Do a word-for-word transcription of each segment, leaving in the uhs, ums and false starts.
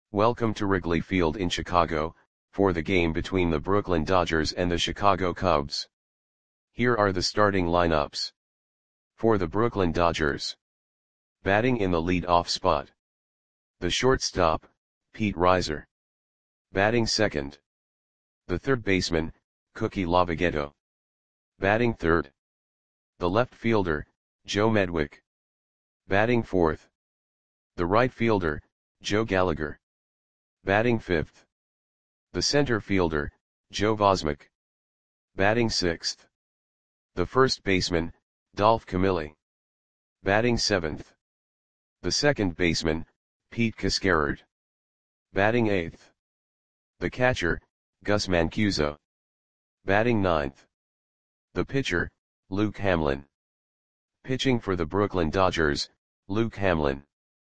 Welcome to Wrigley Field in Chicago, for the game between the Brooklyn Dodgers and the Chicago Cubs. Here are the starting lineups. For the Brooklyn Dodgers. Batting in the lead-off spot. The shortstop, Pete Reiser. Batting second. The third baseman, Cookie Lavagetto. Batting third. The left fielder, Joe Medwick. Batting fourth. The right fielder, Joe Gallagher. Batting fifth. The center fielder, Joe Vosmek. Batting sixth. The first baseman, Dolph Camilli. Batting seventh. The second baseman, Pete Cascarard. Batting eighth. The catcher, Gus Mancuso. Batting ninth. The pitcher, Luke Hamlin. Pitching for the Brooklyn Dodgers, Luke Hamlin.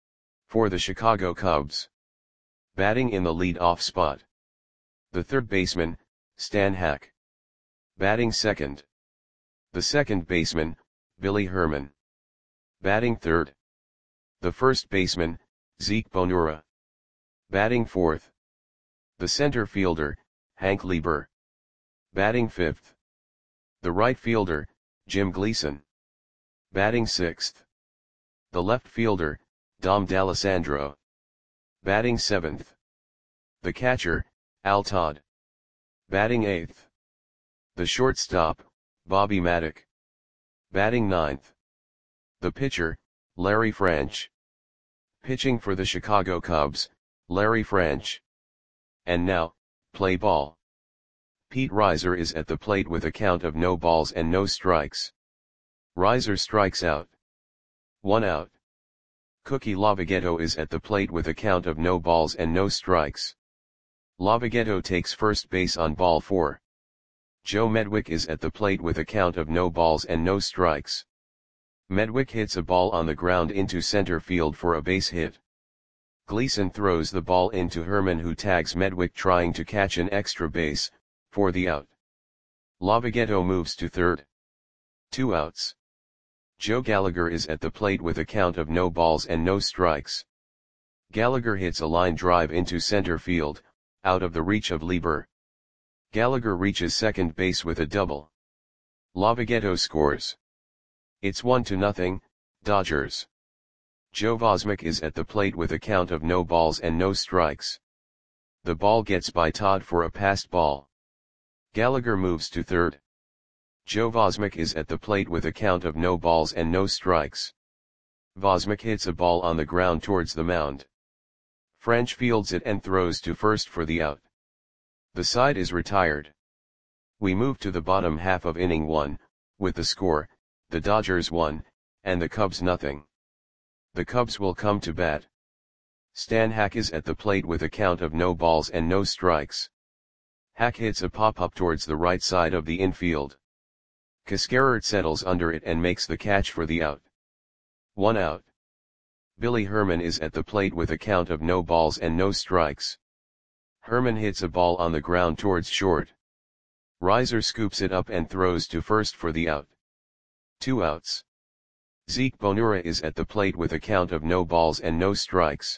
For the Chicago Cubs. Batting in the lead-off spot. The third baseman, Stan Hack. Batting second. The second baseman, Billy Herman. Batting third. The first baseman, Zeke Bonura. Batting fourth. The center fielder, Hank Lieber. Batting fifth. The right fielder, Jim Gleason. Batting sixth. The left fielder, Dom D'Alessandro. Batting seventh. The catcher, Al Todd. Batting eighth. The shortstop, Bobby Maddock. Batting ninth. The pitcher, Larry French. Pitching for the Chicago Cubs, Larry French. And now, play ball. Pete Reiser is at the plate with a count of no balls and no strikes. Reiser strikes out. One out. Cookie Lavagetto is at the plate with a count of no balls and no strikes. Lavagetto takes first base on ball four. Joe Medwick is at the plate with a count of no balls and no strikes. Medwick hits a ball on the ground into center field for a base hit. Gleason throws the ball into Herman, who tags Medwick trying to catch an extra base, for the out. Lavagetto moves to third. Two outs. Joe Gallagher is at the plate with a count of no balls and no strikes. Gallagher hits a line drive into center field, out of the reach of Lieber. Gallagher reaches second base with a double. Lavagetto scores. It's one to nothing, Dodgers. Joe Vosmek is at the plate with a count of no balls and no strikes. The ball gets by Todd for a passed ball. Gallagher moves to third. Joe Vosmek is at the plate with a count of no balls and no strikes. Vosmek hits a ball on the ground towards the mound. French fields it and throws to first for the out. The side is retired. We move to the bottom half of inning one, with the score, the Dodgers one, and the Cubs nothing. The Cubs will come to bat. Stan Hack is at the plate with a count of no balls and no strikes. Hack hits a pop-up towards the right side of the infield. Cascarard settles under it and makes the catch for the out. One out. Billy Herman is at the plate with a count of no balls and no strikes. Herman hits a ball on the ground towards short. Reiser scoops it up and throws to first for the out. Two outs. Zeke Bonura is at the plate with a count of no balls and no strikes.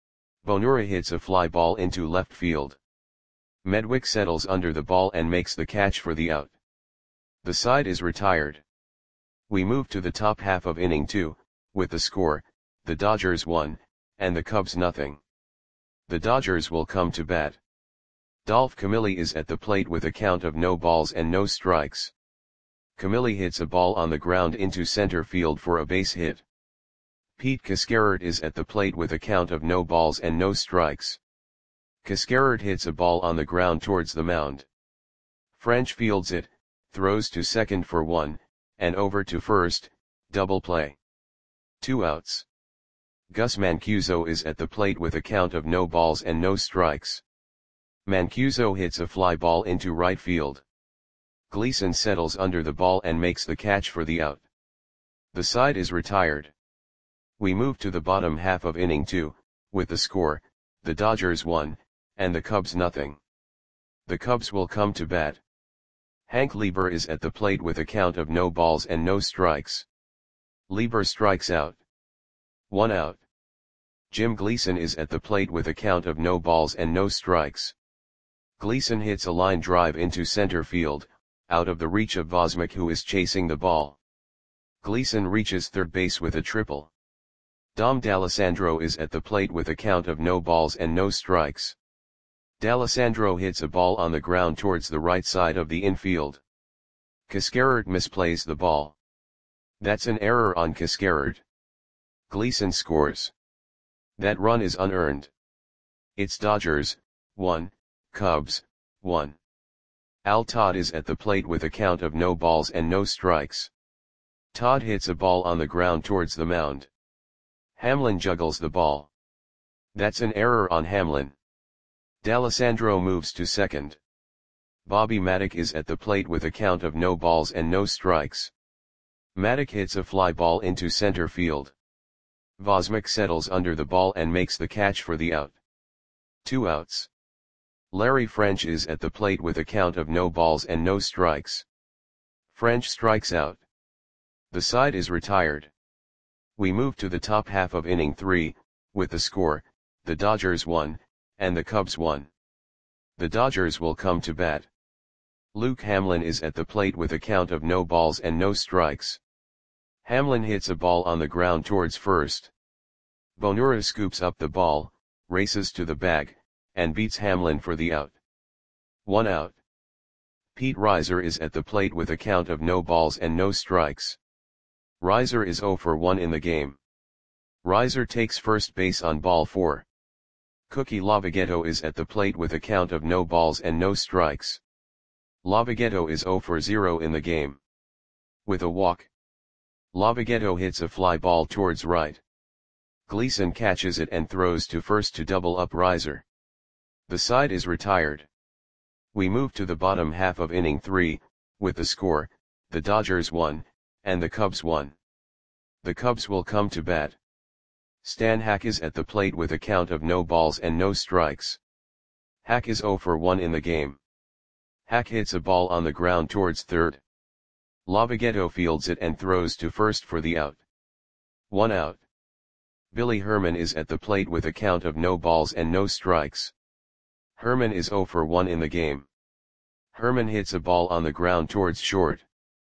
Bonura hits a fly ball into left field. Medwick settles under the ball and makes the catch for the out. The side is retired. We move to the top half of inning two, with the score, the Dodgers one, and the Cubs nothing. The Dodgers will come to bat. Dolph Camilli is at the plate with a count of no balls and no strikes. Camilli hits a ball on the ground into center field for a base hit. Pete Cascarard is at the plate with a count of no balls and no strikes. Cascarard hits a ball on the ground towards the mound. French fields it, throws to second for one, and over to first, double play. Two outs. Gus Mancuso is at the plate with a count of no balls and no strikes. Mancuso hits a fly ball into right field. Gleason settles under the ball and makes the catch for the out. The side is retired. We move to the bottom half of inning two, with the score, the Dodgers one, and the Cubs nothing. The Cubs will come to bat. Hank Lieber is at the plate with a count of no balls and no strikes. Lieber strikes out. One out. Jim Gleason is at the plate with a count of no balls and no strikes. Gleason hits a line drive into center field, out of the reach of Vosmik, who is chasing the ball. Gleason reaches third base with a triple. Dom D'Alessandro is at the plate with a count of no balls and no strikes. D'Alessandro hits a ball on the ground towards the right side of the infield. Cascarard misplays the ball. That's an error on Cascarard. Gleason scores. That run is unearned. It's Dodgers, one, Cubs, one. Al Todd is at the plate with a count of no balls and no strikes. Todd hits a ball on the ground towards the mound. Hamlin juggles the ball. That's an error on Hamlin. D'Alessandro moves to second. Bobby Maddock is at the plate with a count of no balls and no strikes. Maddock hits a fly ball into center field. Vosmik settles under the ball and makes the catch for the out. Two outs. Larry French is at the plate with a count of no balls and no strikes. French strikes out. The side is retired. We move to the top half of inning three, with the score, the Dodgers won, and the Cubs won. The Dodgers will come to bat. Luke Hamlin is at the plate with a count of no balls and no strikes. Hamlin hits a ball on the ground towards first. Bonura scoops up the ball, races to the bag, and beats Hamlin for the out. One out. Pete Reiser is at the plate with a count of no balls and no strikes. Reiser is oh for one in the game. Reiser takes first base on ball four. Cookie Lavogetto is at the plate with a count of no balls and no strikes. Lavogetto is oh for zero in the game. With a walk. Lavogetto hits a fly ball towards right. Gleason catches it and throws to first to double up Reiser. The side is retired. We move to the bottom half of inning three, with the score, the Dodgers won, and the Cubs won. The Cubs will come to bat. Stan Hack is at the plate with a count of no balls and no strikes. Hack is oh for one in the game. Hack hits a ball on the ground towards third. Lavogetto fields it and throws to first for the out. One out. Billy Herman is at the plate with a count of no balls and no strikes. Herman is oh for one in the game. Herman hits a ball on the ground towards short.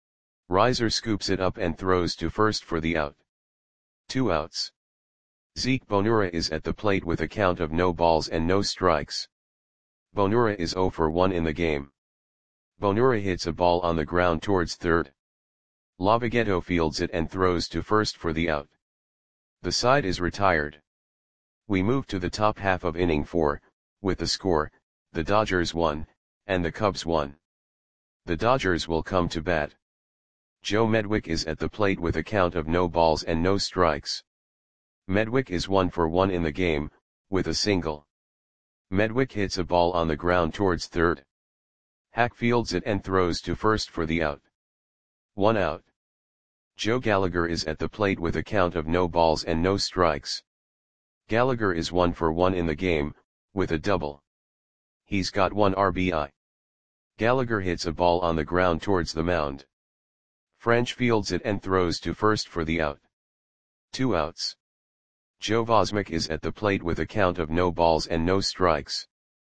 Reiser scoops it up and throws to first for the out. Two outs. Zeke Bonura is at the plate with a count of no balls and no strikes. Bonura is oh for one in the game. Bonura hits a ball on the ground towards third. Lavogetto fields it and throws to first for the out. The side is retired. We move to the top half of inning four, with the score, the Dodgers won, and the Cubs won. The Dodgers will come to bat. Joe Medwick is at the plate with a count of no balls and no strikes. Medwick is one for one in the game, with a single. Medwick hits a ball on the ground towards third. Hack fields it and throws to first for the out. One out. Joe Gallagher is at the plate with a count of no balls and no strikes. Gallagher is one for one in the game, with a double. He's got one R B I. Gallagher hits a ball on the ground towards the mound. French fields it and throws to first for the out. Two outs. Joe Vosmik is at the plate with a count of no balls and no strikes.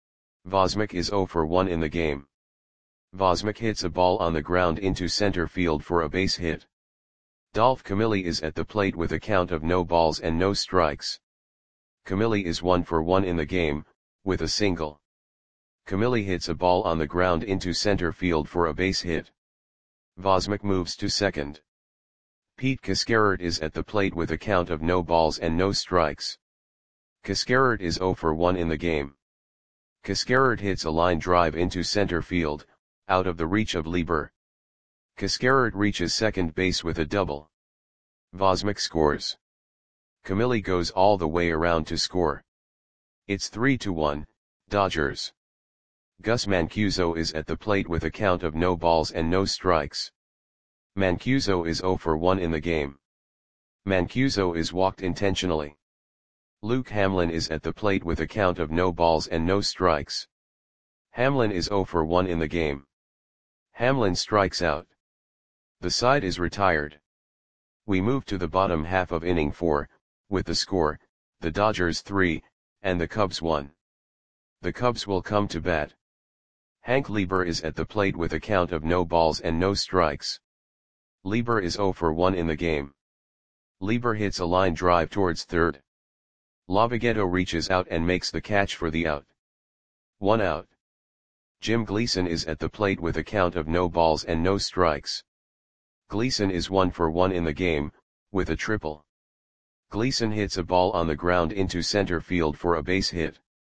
Vosmik is oh for one in the game. Vosmik hits a ball on the ground into center field for a base hit. Dolph Camilli is at the plate with a count of no balls and no strikes. Camilli is one for one in the game, with a single. Camilli hits a ball on the ground into center field for a base hit. Vosmik moves to second. Pete Cascarard is at the plate with a count of no balls and no strikes. Cascarard is oh for one in the game. Cascarard hits a line drive into center field, out of the reach of Lieber. Cascarard reaches second base with a double. Vosmik scores. Camilli goes all the way around to score. It's three to one, Dodgers. Gus Mancuso is at the plate with a count of no balls and no strikes. Mancuso is oh for one in the game. Mancuso is walked intentionally. Luke Hamlin is at the plate with a count of no balls and no strikes. Hamlin is oh for one in the game. Hamlin strikes out. The side is retired. We move to the bottom half of inning four, with the score, the Dodgers three, and the Cubs one. The Cubs will come to bat. Hank Lieber is at the plate with a count of no balls and no strikes. Lieber is oh for one in the game. Lieber hits a line drive towards third. Lavagetto reaches out and makes the catch for the out. One out. Jim Gleason is at the plate with a count of no balls and no strikes. Gleason is one for one in the game, with a triple. Gleason hits a ball on the ground into center field for a base hit.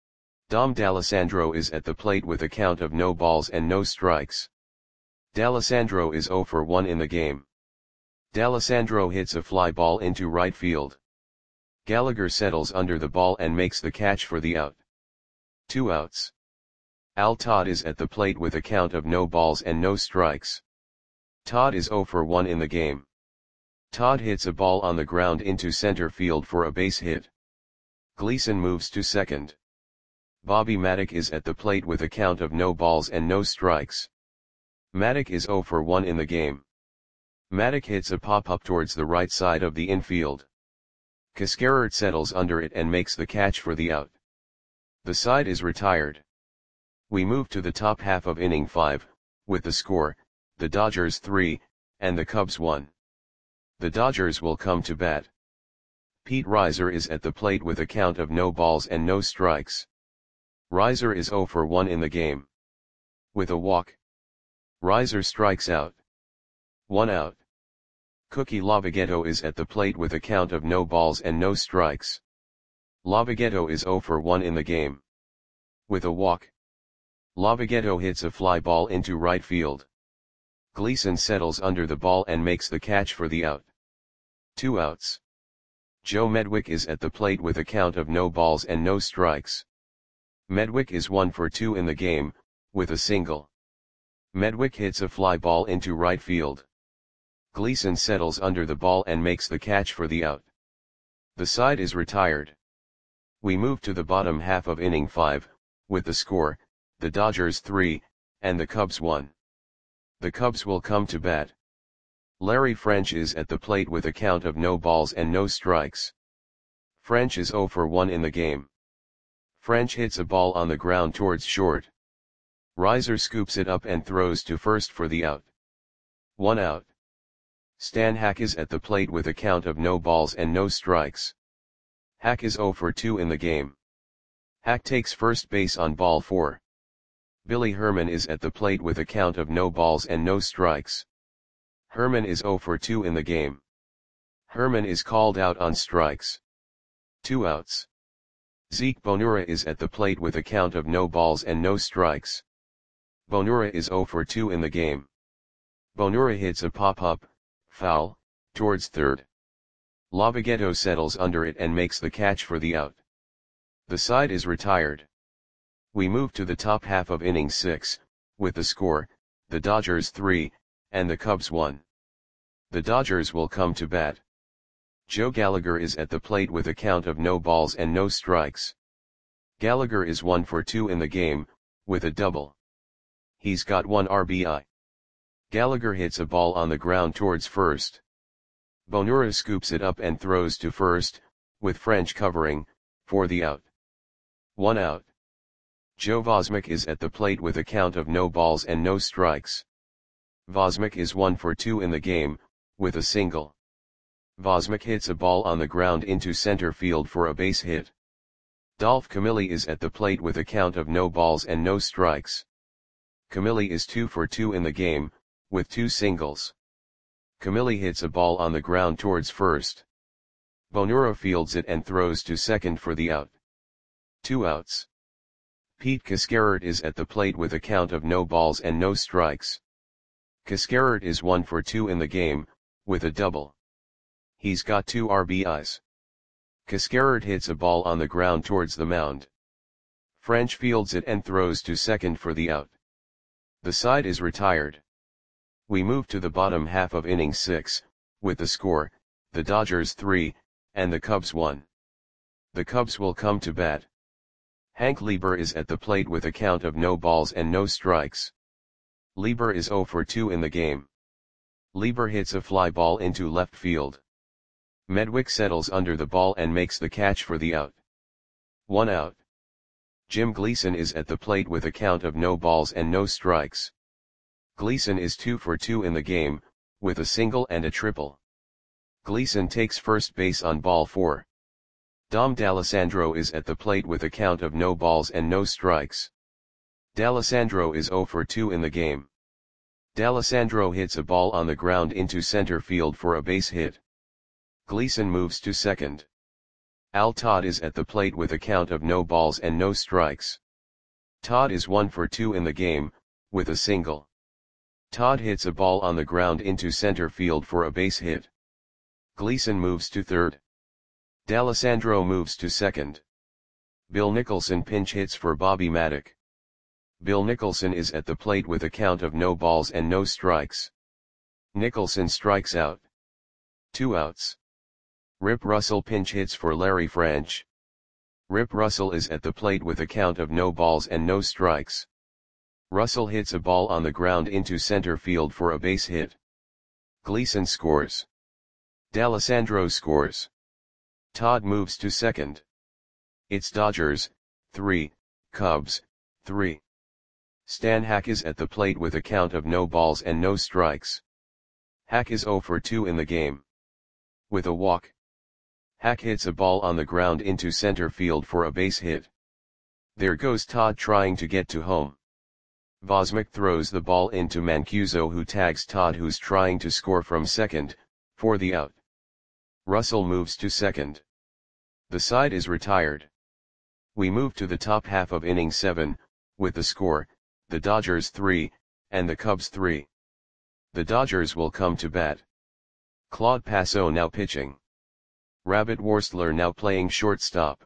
Dom D'Alessandro is at the plate with a count of no balls and no strikes. D'Alessandro is oh for one in the game. D'Alessandro hits a fly ball into right field. Gallagher settles under the ball and makes the catch for the out. Two outs. Al Todd is at the plate with a count of no balls and no strikes. Todd is oh for one in the game. Todd hits a ball on the ground into center field for a base hit. Gleason moves to second. Bobby Maddock is at the plate with a count of no balls and no strikes. Maddock is oh for one in the game. Maddock hits a pop-up towards the right side of the infield. Cascarert settles under it and makes the catch for the out. The side is retired. We move to the top half of inning five, with the score, the Dodgers three, and the Cubs one. The Dodgers will come to bat. Pete Reiser is at the plate with a count of no balls and no strikes. Reiser is oh for one in the game. With a walk. Reiser strikes out. One out. Cookie Lavagetto is at the plate with a count of no balls and no strikes. Lavagetto is oh for one in the game. With a walk. Lavagetto hits a fly ball into right field. Gleason settles under the ball and makes the catch for the out. Two outs. Joe Medwick is at the plate with a count of no balls and no strikes. Medwick is one for two in the game, with a single. Medwick hits a fly ball into right field. Gleason settles under the ball and makes the catch for the out. The side is retired. We move to the bottom half of inning five, with the score, the Dodgers three, and the Cubs one. The Cubs will come to bat. Larry French is at the plate with a count of no balls and no strikes. French is oh for one in the game. French hits a ball on the ground towards short. Reiser scoops it up and throws to first for the out. One out. Stan Hack is at the plate with a count of no balls and no strikes. Hack is oh for two in the game. Hack takes first base on ball four. Billy Herman is at the plate with a count of no balls and no strikes. Herman is oh for two in the game. Herman is called out on strikes. Two outs. Zeke Bonura is at the plate with a count of no balls and no strikes. Bonura is oh for two in the game. Bonura hits a pop-up, foul, towards third. Lavagetto settles under it and makes the catch for the out. The side is retired. We move to the top half of inning six, with the score, the Dodgers three, and the Cubs one. The Dodgers will come to bat. Joe Gallagher is at the plate with a count of no balls and no strikes. Gallagher is one for two in the game, with a double. He's got one R B I. Gallagher hits a ball on the ground towards first. Bonura scoops it up and throws to first, with French covering, for the out. One out. Joe Vosmick is at the plate with a count of no balls and no strikes. Vosmick is one for two in the game, with a single. Vosmick hits a ball on the ground into center field for a base hit. Dolph Camilli is at the plate with a count of no balls and no strikes. Camilli is two for two in the game, with two singles. Camilli hits a ball on the ground towards first. Bonura fields it and throws to second for the out. Two outs. Pete Cascarert is at the plate with a count of no balls and no strikes. Cascarert is one for two in the game, with a double. He's got two R B Is. Cascarert hits a ball on the ground towards the mound. French fields it and throws to second for the out. The side is retired. We move to the bottom half of inning six, with the score, the Dodgers three, and the Cubs one. The Cubs will come to bat. Hank Lieber is at the plate with a count of no balls and no strikes. Lieber is oh for two in the game. Lieber hits a fly ball into left field. Medwick settles under the ball and makes the catch for the out. One out. Jim Gleason is at the plate with a count of no balls and no strikes. Gleason is two for two in the game, with a single and a triple. Gleason takes first base on ball four. Dom D'Alessandro is at the plate with a count of no balls and no strikes. D'Alessandro is zero for two in the game. D'Alessandro hits a ball on the ground into center field for a base hit. Gleason moves to second. Al Todd is at the plate with a count of no balls and no strikes. Todd is one for two in the game, with a single. Todd hits a ball on the ground into center field for a base hit. Gleason moves to third. D'Alessandro moves to second. Bill Nicholson pinch hits for Bobby Maddock. Bill Nicholson is at the plate with a count of no balls and no strikes. Nicholson strikes out. Two outs. Rip Russell pinch hits for Larry French. Rip Russell is at the plate with a count of no balls and no strikes. Russell hits a ball on the ground into center field for a base hit. Gleason scores. D'Alessandro scores. Todd moves to second. It's Dodgers, three, Cubs, three. Stan Hack is at the plate with a count of no balls and no strikes. Hack is zero for two in the game. With a walk. Hack hits a ball on the ground into center field for a base hit. There goes Todd trying to get to home. Vosmic throws the ball into Mancuso, who tags Todd, who's trying to score from second, for the out. Russell moves to second. The side is retired. We move to the top half of inning seven, with the score, the Dodgers three, and the Cubs three. The Dodgers will come to bat. Claude Passeau now pitching. Rabbit Worstler now playing shortstop.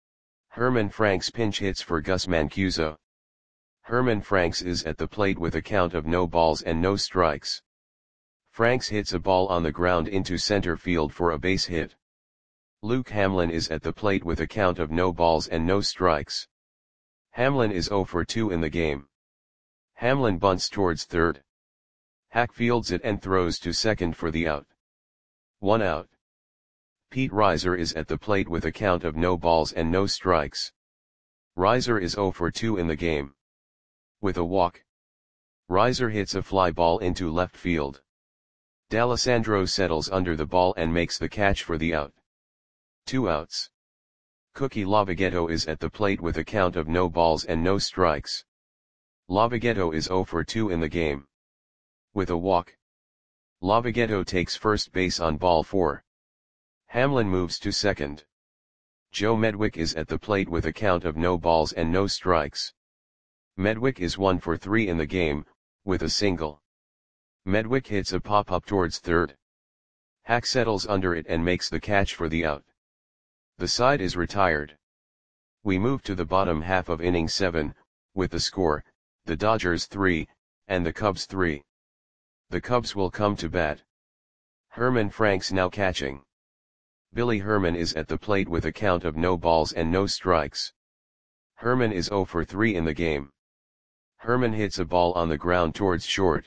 Herman Franks pinch hits for Gus Mancuso. Herman Franks is at the plate with a count of no balls and no strikes. Franks hits a ball on the ground into center field for a base hit. Luke Hamlin is at the plate with a count of no balls and no strikes. Hamlin is zero for two in the game. Hamlin bunts towards third. Hack fields it and throws to second for the out. One out. Pete Reiser is at the plate with a count of no balls and no strikes. Reiser is zero for two in the game. With a walk. Reiser hits a fly ball into left field. D'Alessandro settles under the ball and makes the catch for the out. Two outs. Cookie Lavagetto is at the plate with a count of no balls and no strikes. Lavagetto is zero for two in the game. With a walk. Lavagetto takes first base on ball four. Hamlin moves to second. Joe Medwick is at the plate with a count of no balls and no strikes. Medwick is one for three in the game, with a single. Medwick hits a pop-up towards third. Hack settles under it and makes the catch for the out. The side is retired. We move to the bottom half of inning seven, with the score, the Dodgers three, and the Cubs three. The Cubs will come to bat. Herman Franks now catching. Billy Herman is at the plate with a count of no balls and no strikes. Herman is zero for three in the game. Herman hits a ball on the ground towards short.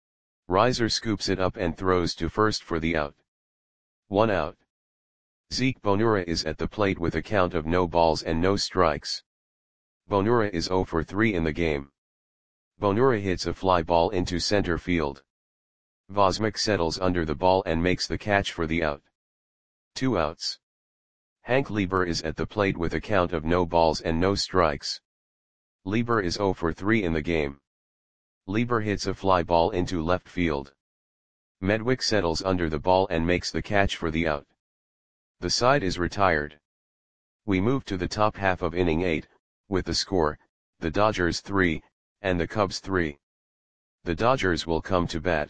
Reiser scoops it up and throws to first for the out. One out. Zeke Bonura is at the plate with a count of no balls and no strikes. Bonura is zero for three in the game. Bonura hits a fly ball into center field. Vosmic settles under the ball and makes the catch for the out. Two outs. Hank Lieber is at the plate with a count of no balls and no strikes. Lieber is zero for three in the game. Lieber hits a fly ball into left field. Medwick settles under the ball and makes the catch for the out. The side is retired. We move to the top half of inning eight, with the score, the Dodgers three, and the Cubs three. The Dodgers will come to bat.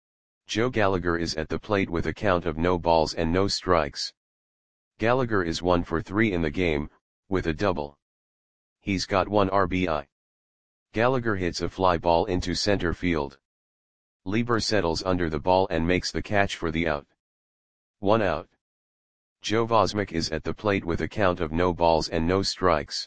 Joe Gallagher is at the plate with a count of no balls and no strikes. Gallagher is one for three in the game, with a double. He's got one R B I. Gallagher hits a fly ball into center field. Lieber settles under the ball and makes the catch for the out. One out. Joe Vosmic is at the plate with a count of no balls and no strikes.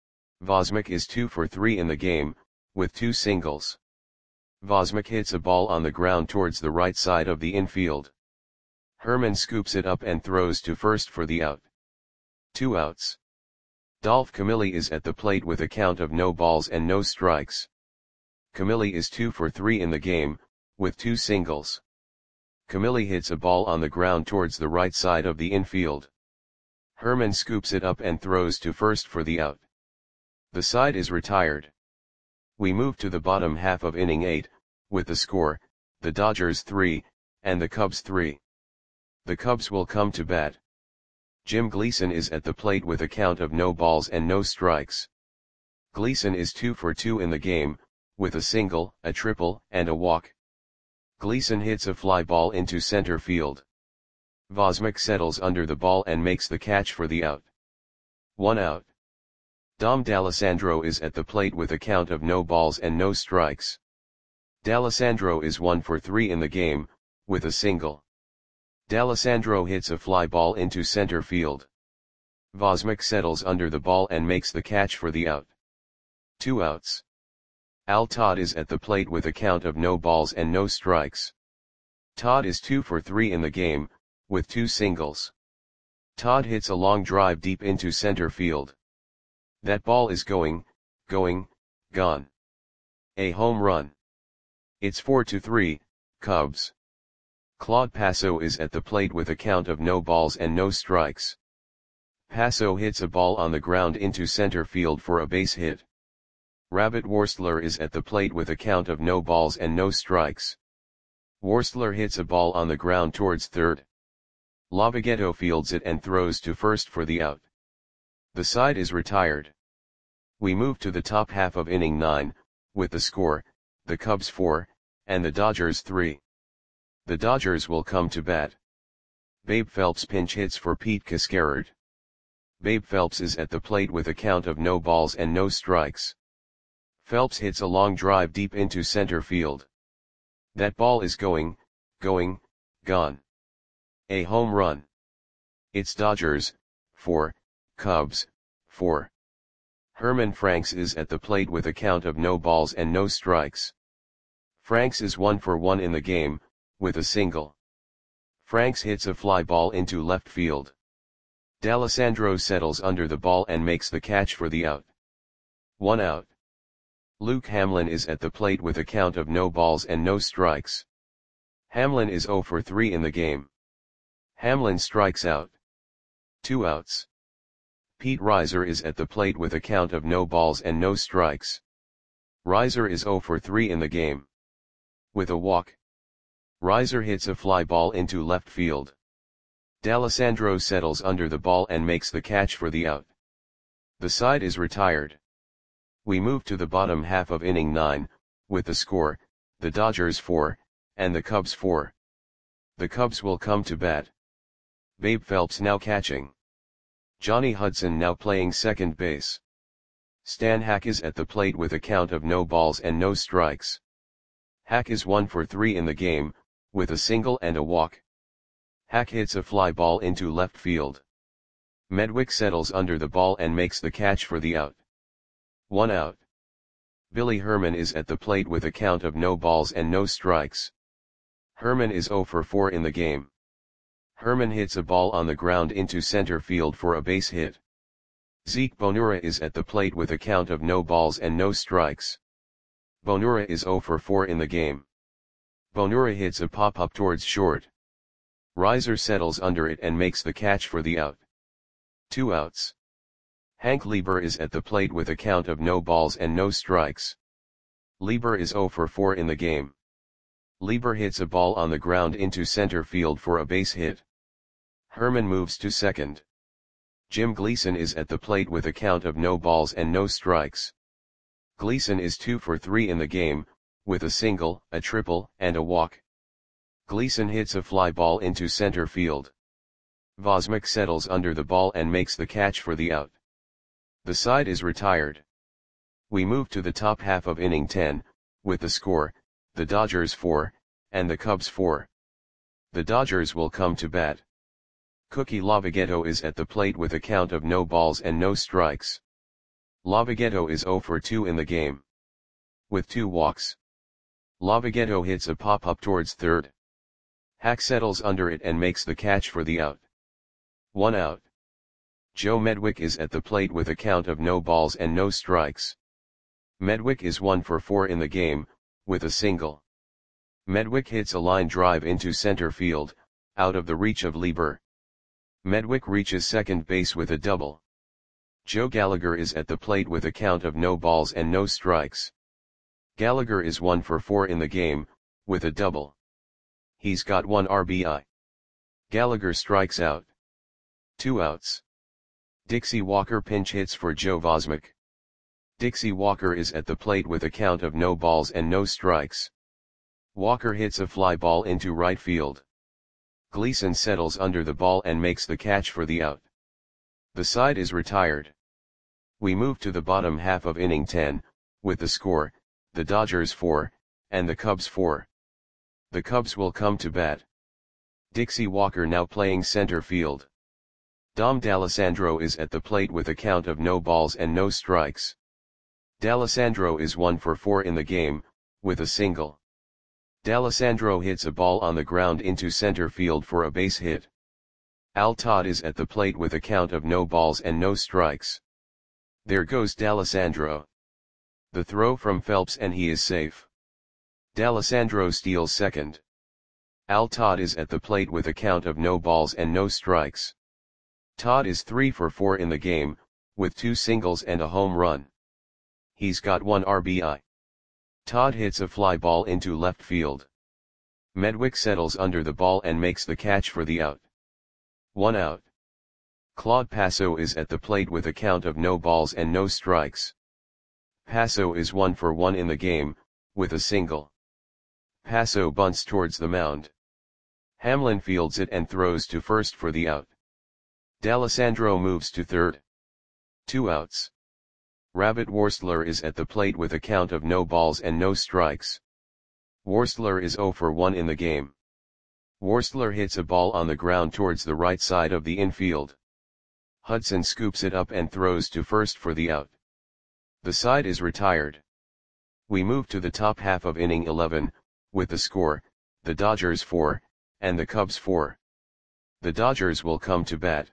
Vosmic is two for three in the game, with two singles. Vosmic hits a ball on the ground towards the right side of the infield. Herman scoops it up and throws to first for the out. Two outs. Dolph Camilli is at the plate with a count of no balls and no strikes. Camilli is two for three in the game, with two singles. Camilli hits a ball on the ground towards the right side of the infield. Herman scoops it up and throws to first for the out. The side is retired. We move to the bottom half of inning eight, with the score, the Dodgers three, and the Cubs three. The Cubs will come to bat. Jim Gleason is at the plate with a count of no balls and no strikes. Gleason is two for two in the game, with a single, a triple, and a walk. Gleason hits a fly ball into center field. Vosmic settles under the ball and makes the catch for the out. One out. Dom D'Alessandro is at the plate with a count of no balls and no strikes. D'Alessandro is one for three in the game, with a single. D'Alessandro hits a fly ball into center field. Vosmic settles under the ball and makes the catch for the out. Two outs. Al Todd is at the plate with a count of no balls and no strikes. Todd is two for three in the game, with two singles. Todd hits a long drive deep into center field. That ball is going, going, gone. A home run. It's four to three, Cubs. Claude Passo is at the plate with a count of no balls and no strikes. Passo hits a ball on the ground into center field for a base hit. Rabbit Worstler is at the plate with a count of no balls and no strikes. Worstler hits a ball on the ground towards third. Lavagetto fields it and throws to first for the out. The side is retired. We move to the top half of inning nine, with the score, the Cubs four, and the Dodgers three. The Dodgers will come to bat. Babe Phelps pinch hits for Pete Cascarard. Babe Phelps is at the plate with a count of no balls and no strikes. Phelps hits a long drive deep into center field. That ball is going, going, gone. A home run. It's Dodgers, four, Cubs, four. Herman Franks is at the plate with a count of no balls and no strikes. Franks is one for one in the game, with a single. Franks hits a fly ball into left field. D'Alessandro settles under the ball and makes the catch for the out. One out. Luke Hamlin is at the plate with a count of no balls and no strikes. Hamlin is zero for three in the game. Hamlin strikes out. Two outs. Pete Reiser is at the plate with a count of no balls and no strikes. Reiser is zero for three in the game. With a walk. Reiser hits a fly ball into left field. D'Alessandro settles under the ball and makes the catch for the out. The side is retired. We move to the bottom half of inning nine, with the score, the Dodgers four, and the Cubs four. The Cubs will come to bat. Babe Phelps now catching. Johnny Hudson now playing second base. Stan Hack is at the plate with a count of no balls and no strikes. Hack is one for three in the game, with a single and a walk. Hack hits a fly ball into left field. Medwick settles under the ball and makes the catch for the out. One out. Billy Herman is at the plate with a count of no balls and no strikes. Herman is zero for four in the game. Herman hits a ball on the ground into center field for a base hit. Zeke Bonura is at the plate with a count of no balls and no strikes. Bonura is zero for four in the game. Bonura hits a pop-up towards short. Reiser settles under it and makes the catch for the out. Two outs. Hank Lieber is at the plate with a count of no balls and no strikes. Lieber is zero for four in the game. Lieber hits a ball on the ground into center field for a base hit. Herman moves to second. Jim Gleason is at the plate with a count of no balls and no strikes. Gleason is two for three in the game, with a single, a triple, and a walk. Gleason hits a fly ball into center field. Vosmic settles under the ball and makes the catch for the out. The side is retired. We move to the top half of inning ten, with the score, the Dodgers four, and the Cubs four. The Dodgers will come to bat. Cookie Lavagetto is at the plate with a count of no balls and no strikes. Lavagetto is zero for two in the game. With two walks. Lavagetto hits a pop-up towards third. Hack settles under it and makes the catch for the out. One out. Joe Medwick is at the plate with a count of no balls and no strikes. Medwick is one for four in the game, with a single. Medwick hits a line drive into center field, out of the reach of Lieber. Medwick reaches second base with a double. Joe Gallagher is at the plate with a count of no balls and no strikes. Gallagher is one for four in the game, with a double. He's got one R B I. Gallagher strikes out. Two outs. Dixie Walker pinch hits for Joe Vosmick. Dixie Walker is at the plate with a count of no balls and no strikes. Walker hits a fly ball into right field. Gleason settles under the ball and makes the catch for the out. The side is retired. We move to the bottom half of inning ten, with the score, the Dodgers four, and the Cubs four. The Cubs will come to bat. Dixie Walker now playing center field. Dom D'Alessandro is at the plate with a count of no balls and no strikes. D'Alessandro is one for four in the game, with a single. D'Alessandro hits a ball on the ground into center field for a base hit. Al Todd is at the plate with a count of no balls and no strikes. There goes D'Alessandro. The throw from Phelps and he is safe. D'Alessandro steals second. Al Todd is at the plate with a count of no balls and no strikes. Todd is three for four in the game, with two singles and a home run. He's got one R B I. Todd hits a fly ball into left field. Medwick settles under the ball and makes the catch for the out. One out. Claude Passo is at the plate with a count of no balls and no strikes. Passo is one for one in the game, with a single. Passo bunts towards the mound. Hamlin fields it and throws to first for the out. D'Alessandro moves to third. Two outs. Rabbit Worstler is at the plate with a count of no balls and no strikes. Worstler is zero for one in the game. Worstler hits a ball on the ground towards the right side of the infield. Hudson scoops it up and throws to first for the out. The side is retired. We move to the top half of inning eleven, with the score, the Dodgers four, and the Cubs four. The Dodgers will come to bat.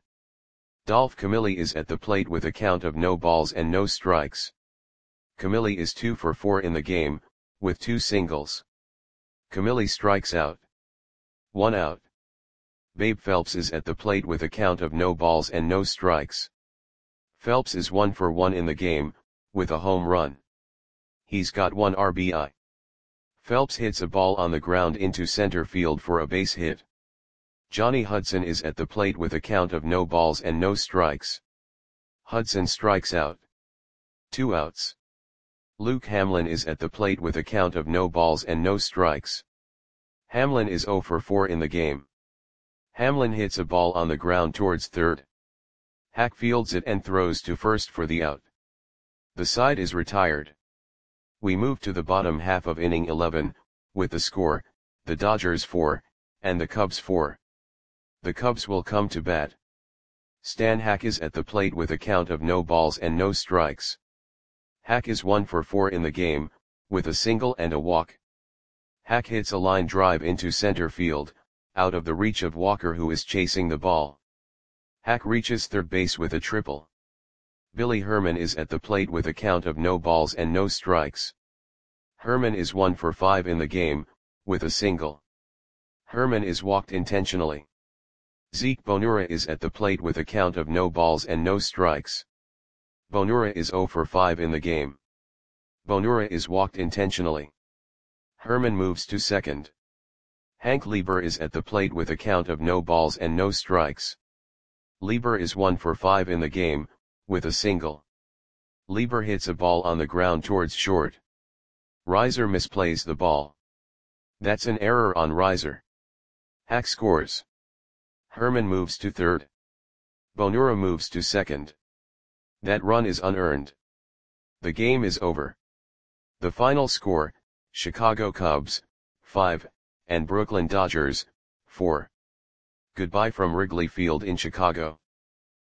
Dolph Camilli is at the plate with a count of no balls and no strikes. Camilli is two for four in the game, with two singles. Camilli strikes out. One out. Babe Phelps is at the plate with a count of no balls and no strikes. Phelps is one for one in the game, with a home run. He's got one R B I. Phelps hits a ball on the ground into center field for a base hit. Johnny Hudson is at the plate with a count of no balls and no strikes. Hudson strikes out. Two outs. Luke Hamlin is at the plate with a count of no balls and no strikes. Hamlin is zero for four in the game. Hamlin hits a ball on the ground towards third. Hack fields it and throws to first for the out. The side is retired. We move to the bottom half of inning eleven, with the score, the Dodgers four, and the Cubs four. The Cubs will come to bat. Stan Hack is at the plate with a count of no balls and no strikes. Hack is one for four in the game, with a single and a walk. Hack hits a line drive into center field, out of the reach of Walker who is chasing the ball. Hack reaches third base with a triple. Billy Herman is at the plate with a count of no balls and no strikes. Herman is one for five in the game, with a single. Herman is walked intentionally. Zeke Bonura is at the plate with a count of no balls and no strikes. Bonura is zero for five in the game. Bonura is walked intentionally. Herman moves to second. Hank Lieber is at the plate with a count of no balls and no strikes. Lieber is one for five in the game, with a single. Lieber hits a ball on the ground towards short. Reiser misplays the ball. That's an error on Reiser. Hack scores. Herman moves to third. Bonura moves to second. That run is unearned. The game is over. The final score, Chicago Cubs, five, and Brooklyn Dodgers, four. Goodbye from Wrigley Field in Chicago.